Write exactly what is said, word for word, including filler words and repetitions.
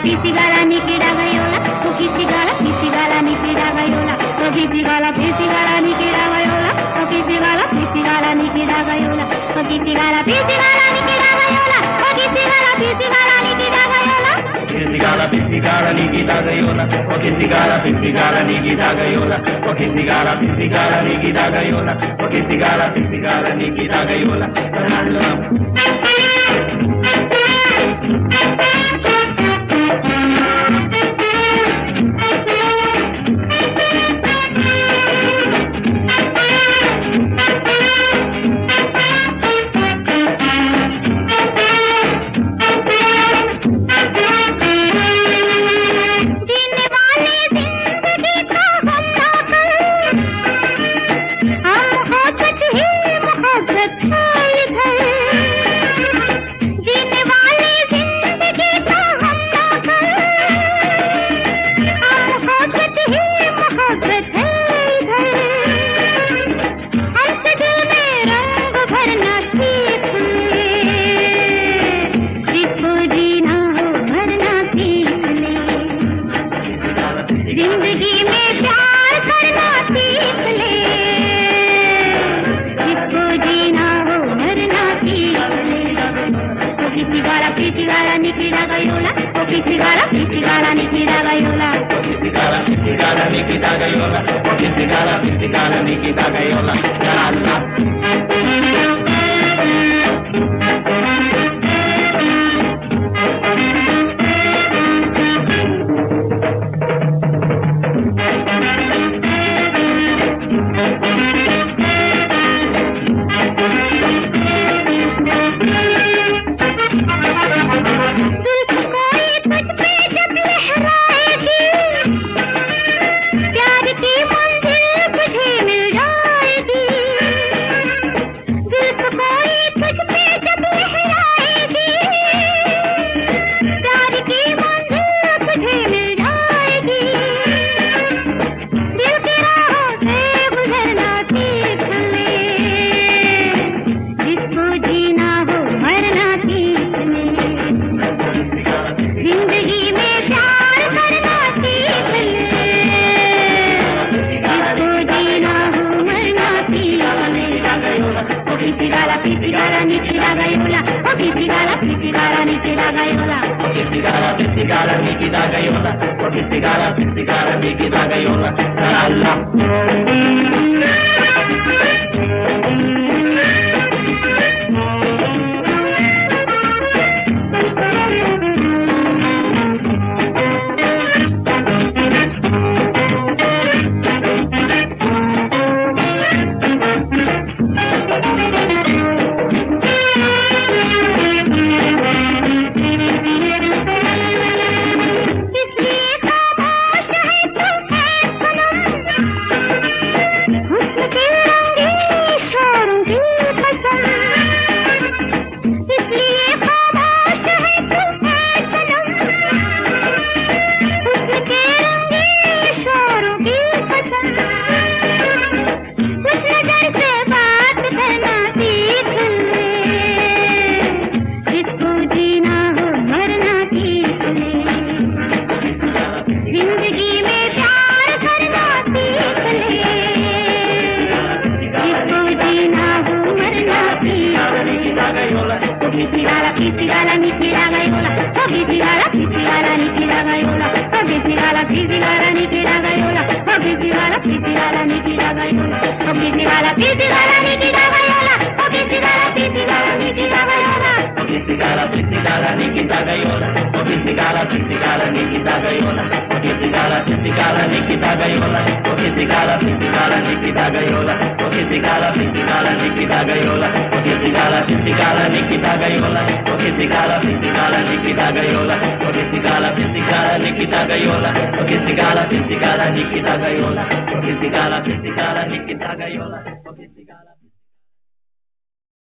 pisigala nikida gayola, poki sigala, pisigala nikida gayola, poki sigala, pisigala nikida gayola, poki sigala, pisigala nikida gayola, poki sigala, pisigala nikida gayola, poki sigala, pisigala nikida gayola. Pisigala, pisigala nikida gayola, poki sigala, pisigala nikida gayola, poki sigala, pisigala nikida gayola, poki sigala, pisigala nikida gayola. जिंदगी में प्यार करना सीख ले, जिसको जीना हो मरना सीख ले. Poki sigala, pisigala nikida gayola, poki sigala, pisigala nikida gayola, poki sigala, pisigala nikida gayola, poki sigala, pisigala nikida gayola. Ya Allah. Pisigala, pisigala nikida gayola, poki sigala, pisigala nikida gayola, poki sigala, pisigala nikida gayola, poki sigala, pisigala nikida gayola. Ya Allah. Pisigala, pisigala nikida gayola, poki sigala, pisigala nikida gayola, poki sigala, pisigala nikida gayola, poki sigala, pisigala nikida gayola, poki sigala, pisigala nikida gayola, poki sigala, pisigala nikida gayola, poki sigala, pisigala nikida gayola, poki sigala, pisigala nikida gayola, poki sigala, pisigala nikida gayola, poki sigala, pisigala nikida gayola, poki sigala, pisigala nikida gayola, poki sigala, pisigala nikida gayola, poki sigala, pisigala nikida gayola, poki sigala, pisigala nikida gayola, poki sigala, pisigala nikida gayola, poki sigala, pisigala nikida gayola.